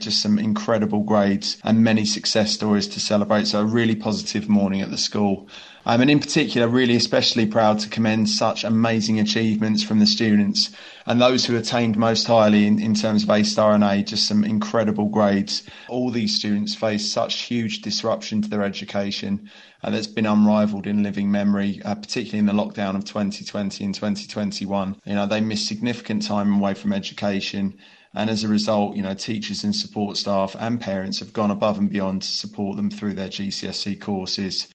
just some incredible grades and many success stories to celebrate. So a really positive morning at the school. And in particular, really especially proud to commend such amazing achievements from the students and those who attained most highly in terms of A-star and A, just some incredible grades. All these students face such huge disruption to their education that's been unrivaled in living memory, particularly in the lockdown of 2020 and 2021. They missed significant time away from education. And as a result, teachers and support staff and parents have gone above and beyond to support them through their GCSE courses.